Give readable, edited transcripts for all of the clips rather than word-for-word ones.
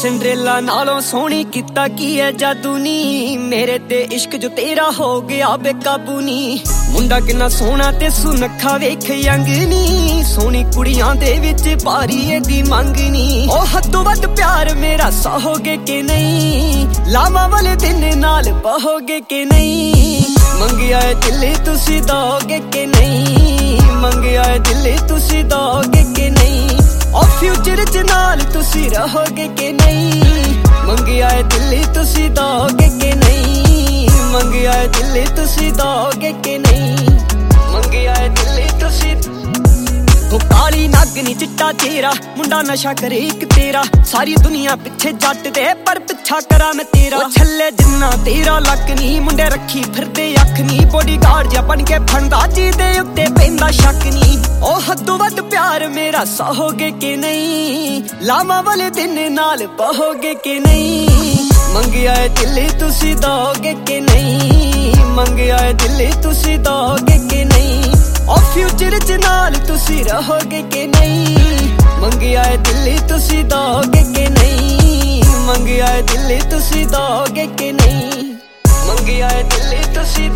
Cinderella नालों सोहनी किता की है जादू नी, मेरे ते इश्क जो तेरा हो गया बेकाबू नी। मुंडा किन्ना सोहना ते सुनखा वेख यंग नी, सोहनी कुड़ियां दे विच भारी एदी मंग नी। ओ हदों वध प्यार मेरा सहोगे के नहीं, लावां वाले दिन नाल बहोगे के नहीं। मंगिया दिल तुसी दोगे के नहीं, मंगिया दिल तुसी दोगे के नहीं। और फ्यूचर च नाल तुसी रहोगे के नहीं, मंगिया दिल तुसी दोगे के नहीं। मंगिया दिल तुसी दोगे के नहीं, मंगिया दिल तुसी। वो काली नागनी चिट्टा चेहरा, मुंडा नशा करे एक तेरा। सारी दुनिया पिछे जट दे पर पिछा करा मैं तेरा। छल्ले जिन्ना तेरा लक नी, मुंडे रखी फिरदे अख नी। बॉडीगार्ड जा बन के फंदा जी दे उत्ते पैंदा शक नी। ओ हदों वध प्यार मेरा सहोगे के नहीं, लावां वाले दिन नाल बहोगे के नहीं। मंगिया दिल तुसी दोगे के नहीं, मंगिया दिल तुसी दोगे के नहीं। और फ्यूचर च नाल तुसी रहोगे के नहीं, मंगिया दिल तुसी दोगे के नहीं। मंगिया दिल तुसी दोगे के नहीं, मंगिया दिल तुसी,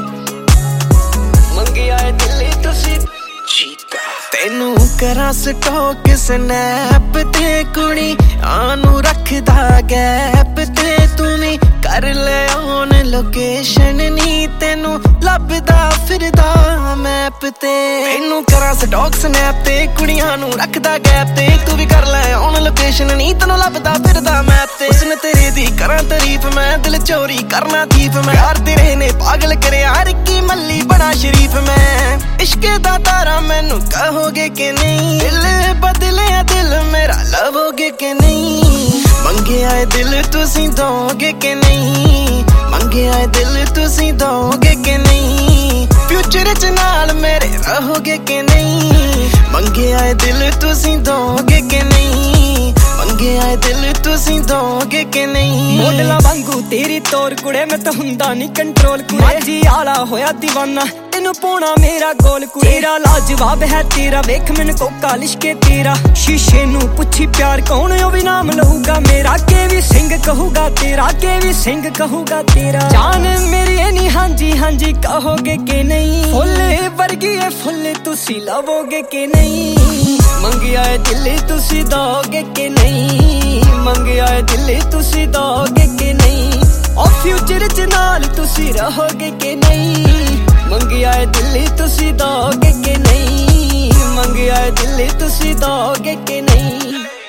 मंगिया दिल तुसी। तेनू करा स्टॉक स्नैप ते कुड़ी आनू रखदा गैप ते तुमी कर ले ऑन लोकेशन नी, तेनू लभदा फिरदा मैप ते। तेनू करा स्टॉक स्नैप ते कुड़ियां नू रखदा गैप ते, तू भी कर ले ऑन लोकेशन नी, तेनू लभदा फिरदा मैप ते। उसने तेरे दी करा तारीफ मैं, दिल चोरी करना थीफ मैं। यार तेरे ने पागल करया रिक्की मल्ली बड़ा शरीफ मैं। इश्के दा तारा मैनू कहोगे के नहीं, दिल बदले दिल मेरा लवोगे के नहीं। मंगिया दिल तुसी दोगे के नहीं, मंगिया दिल तुसी दोगे के नहीं। फ्यूचर च नाल मेरे रहोगे के नहीं, मंगिया दिल तुसी दोगे के नहीं। मंगिया दिल तुसी दोगे के नहीं। मॉडला वांगू तेरी तोर कुड़े मैं तो हुंदा नी कंट्रोल कुड़े। माझी आला होया दीवाना तेनू पोना मेरा गोल कुड़े। तेरा लाजवाब है तेरा वेख मैनू कोका लिशके तेरा। शीशे नू पुछी प्यार कौन ओ भी नाम लहूगा मेरा। के भी सिंह कहूगा तेरा, के भी सिंह कहूगा तेरा। जान मेरी नी हांजी हांजी कहोगे के नहीं, फुल्ले वर्गी है फुल्ले तुसी लवोगे के नहीं। मंगिया दिल तुसी दोगे के नहीं, मंगिया दिल तुसी दोगे के नहीं। और फ्यूचर च नाल तुसी रहोगे के नहीं, मंगिया दिल तुसी दोगे के नहीं। मंगिया दिल तुसी दोगे के नहीं।